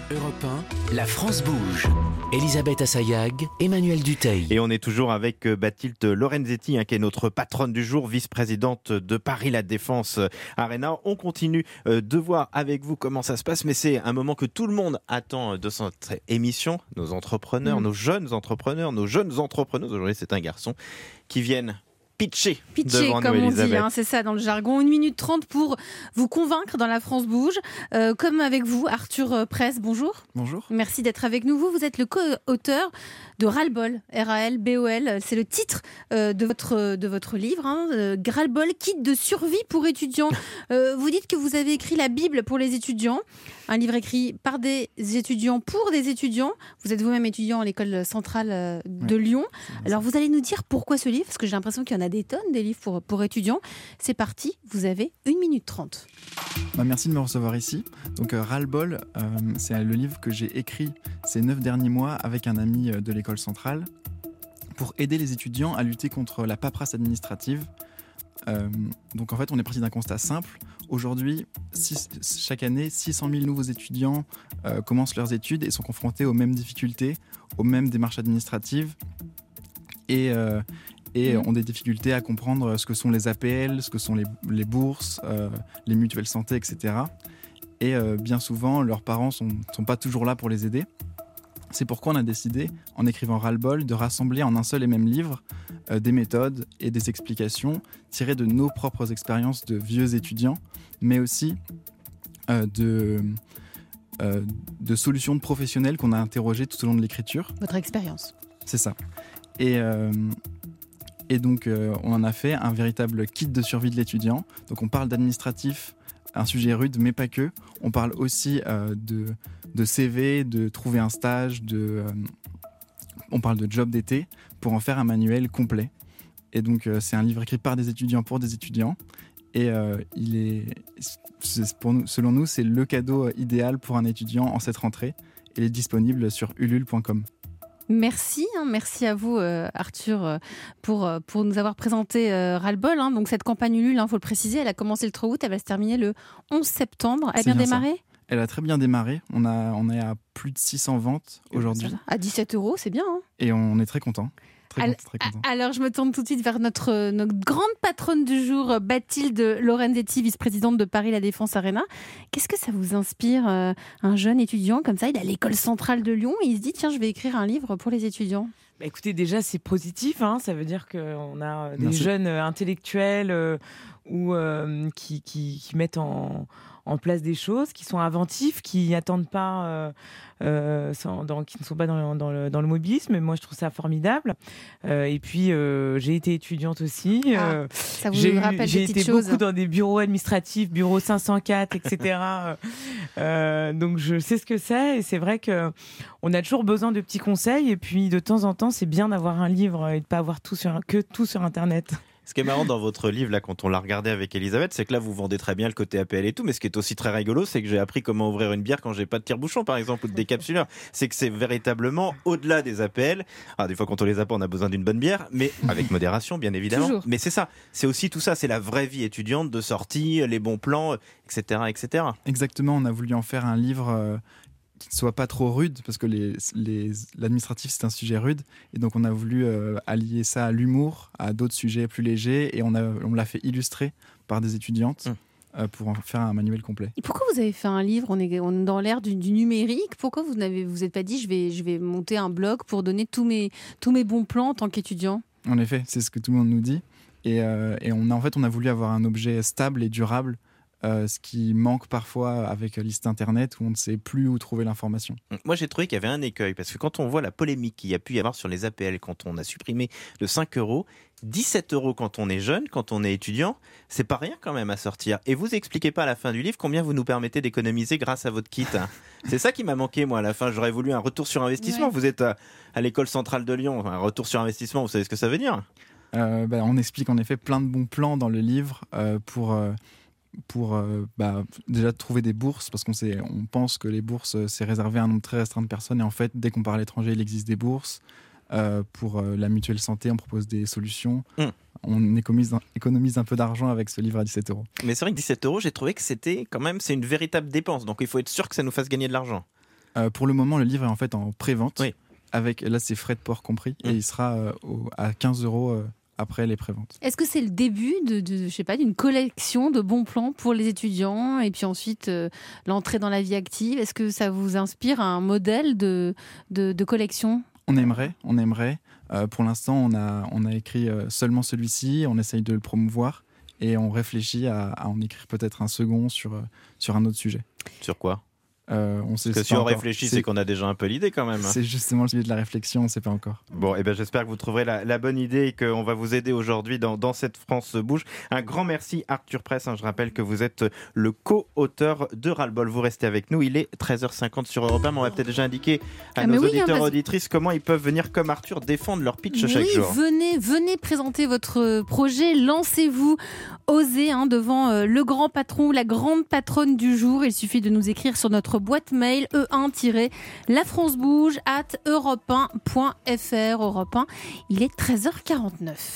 Europe 1, la France bouge. Elisabeth Assayag, Emmanuel Dutheil. Et on est toujours avec Bathilde Lorenzetti, qui est notre patronne du jour, vice-présidente de Paris La Défense Arena. On continue de voir avec vous comment ça se passe, mais c'est un moment que tout le monde attend de cette émission. Nos entrepreneurs, nos jeunes entrepreneurs, aujourd'hui c'est un garçon, qui viennent pitcher devant comme nous, on Elisabeth. dit, c'est ça dans le jargon. 1 minute 30 pour vous convaincre dans La France bouge. Comme avec vous, Arthur Presse, bonjour. Bonjour. Merci d'être avec nous. Vous êtes le co-auteur de Ras-le-bol, R-A-L-B-O-L. C'est le titre de votre livre, Ras-le-bol, kit de survie pour étudiants. Vous dites que vous avez écrit la Bible pour les étudiants, un livre écrit par des étudiants pour des étudiants. Vous êtes vous-même étudiant à l'école centrale de Lyon. Alors vous allez nous dire pourquoi ce livre, parce que j'ai l'impression qu'il y en a des tonnes, des livres pour étudiants. C'est parti, vous avez 1 minute 30. Merci de me recevoir ici. Donc Ras-le-bol, c'est le livre que j'ai écrit ces 9 derniers mois avec un ami de l'école centrale pour aider les étudiants à lutter contre la paperasse administrative. Donc en fait, on est parti d'un constat simple. Aujourd'hui, chaque année, 600 000 nouveaux étudiants commencent leurs études et sont confrontés aux mêmes difficultés, aux mêmes démarches administratives et ont des difficultés à comprendre ce que sont les APL, ce que sont les bourses, les mutuelles santé, etc. Et bien souvent, leurs parents sont pas toujours là pour les aider. C'est pourquoi on a décidé, en écrivant Ras-le-bol, de rassembler en un seul et même livre des méthodes et des explications tirées de nos propres expériences de vieux étudiants, mais aussi de solutions de professionnels qu'on a interrogées tout au long de l'écriture. Votre expérience. C'est ça. Et donc, on en a fait un véritable kit de survie de l'étudiant. Donc, on parle d'administratif, un sujet rude, mais pas que. On parle aussi de CV, de trouver un stage, on parle de job d'été pour en faire un manuel complet. Et donc, c'est un livre écrit par des étudiants pour des étudiants. Et selon nous, c'est le cadeau idéal pour un étudiant en cette rentrée. Il est disponible sur ulule.com. Merci à vous Arthur pour nous avoir présenté Ras-le-bol. Donc cette campagne Ulule, faut le préciser, elle a commencé le 3 août, elle va se terminer le 11 septembre. Elle a bien démarré ? Elle a très bien démarré. On est à plus de 600 ventes aujourd'hui. À 17 €, c'est bien. Et on est très contents. Très content. Alors, je me tourne tout de suite vers notre grande patronne du jour, Bathilde Lorenzetti, vice-présidente de Paris La Défense Arena. Qu'est-ce que ça vous inspire, un jeune étudiant comme ça, il est à l'école centrale de Lyon et il se dit, tiens, je vais écrire un livre pour les étudiants? Écoutez, déjà, c'est positif. Ça veut dire qu'on a des jeunes intellectuels qui mettent en place des choses, qui sont inventifs, qui n'attendent pas, qui ne sont pas dans le mobilisme. Moi, je trouve ça formidable. Et puis, j'ai été étudiante aussi. Ça vous rappelle j'ai des été petites choses. beaucoup dans des bureaux administratifs, bureau 504, etc. Donc, je sais ce que c'est. Et c'est vrai qu'on a toujours besoin de petits conseils. Et puis, de temps en temps, c'est bien d'avoir un livre et de ne pas avoir tout sur Internet. Ce qui est marrant dans votre livre, là, quand on l'a regardé avec Elisabeth, c'est que là, vous vendez très bien le côté APL et tout, mais ce qui est aussi très rigolo, c'est que j'ai appris comment ouvrir une bière quand j'ai pas de tire-bouchon, par exemple, ou de décapsuleur. C'est que c'est véritablement au-delà des APL. Alors, des fois, quand on les a pas, on a besoin d'une bonne bière, mais avec modération, bien évidemment. Toujours. Mais c'est ça. C'est aussi tout ça. C'est la vraie vie étudiante de sortie, les bons plans, etc., etc. Exactement. On a voulu en faire un livre qui ne soit pas trop rude, parce que l'administratif, c'est un sujet rude. Et donc, on a voulu allier ça à l'humour, à d'autres sujets plus légers. Et on l'a fait illustrer par des étudiantes pour en faire un manuel complet. Et pourquoi vous avez fait un livre ? On est dans l'ère du numérique. Pourquoi vous êtes pas dit, je vais monter un blog pour donner tous mes bons plans en tant qu'étudiant ? En effet, c'est ce que tout le monde nous dit. Et on a voulu avoir un objet stable et durable, ce qui manque parfois avec les sites internet où on ne sait plus où trouver l'information. Moi, j'ai trouvé qu'il y avait un écueil, parce que quand on voit la polémique qu'il y a pu y avoir sur les APL quand on a supprimé le 5 €, 17 € quand on est jeune, quand on est étudiant, c'est pas rien quand même à sortir. Et vous expliquez pas à la fin du livre combien vous nous permettez d'économiser grâce à votre kit. C'est ça qui m'a manqué, moi, à la fin. J'aurais voulu un retour sur investissement. Ouais. Vous êtes à l'école centrale de Lyon, un retour sur investissement, vous savez ce que ça veut dire ? On explique en effet plein de bons plans dans le livre pour déjà trouver des bourses, parce on pense que les bourses, c'est réservé à un nombre très restreint de personnes, et en fait, dès qu'on part à l'étranger, il existe des bourses. Pour la mutuelle santé, on propose des solutions. On économise un peu d'argent avec ce livre à 17 €. Mais c'est vrai que 17 €, j'ai trouvé que c'est une véritable dépense, donc il faut être sûr que ça nous fasse gagner de l'argent. Pour le moment, le livre est en fait en pré-vente. Oui. Avec, là, c'est frais de port compris. Et il sera à 15 € après les préventes. Est-ce que c'est le début je sais pas, d'une collection de bons plans pour les étudiants et puis ensuite l'entrée dans la vie active? Est-ce que ça vous inspire un modèle de collection? On aimerait. Pour l'instant, on a écrit seulement celui-ci. On essaye de le promouvoir et on réfléchit à en écrire peut-être un second sur un autre sujet. Sur quoi? On sait Parce que si on réfléchit, c'est qu'on a déjà un peu l'idée quand même. C'est justement le sujet de la réflexion, on ne sait pas encore. Bon, j'espère que vous trouverez la bonne idée et qu'on va vous aider aujourd'hui dans cette France Bouge. Un grand merci Arthur Press, je rappelle que vous êtes le co-auteur de Ras-le-bol. Vous restez avec nous, il est 13h50 sur Europe 1, mais on va peut-être déjà indiquer à nos auditeurs et auditrices comment ils peuvent venir comme Arthur défendre leur pitch chaque jour. Venez présenter votre projet, lancez-vous, osez devant le grand patron, la grande patronne du jour. Il suffit de nous écrire sur notre boîte mail e1-lafrancebouge@europe1.fr. Europe 1, il est 13h49.